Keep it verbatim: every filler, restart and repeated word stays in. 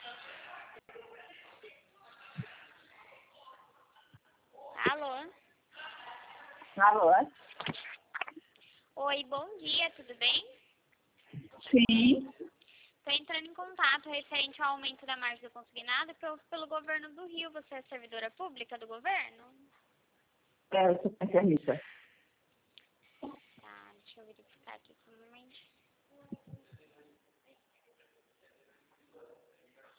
Alô? Alô? Oi, bom dia, tudo bem? Sim. Estou entrando em contato referente ao aumento da margem consignada pelo, pelo governo do Rio. Você é servidora pública do governo? É, eu sou especialista.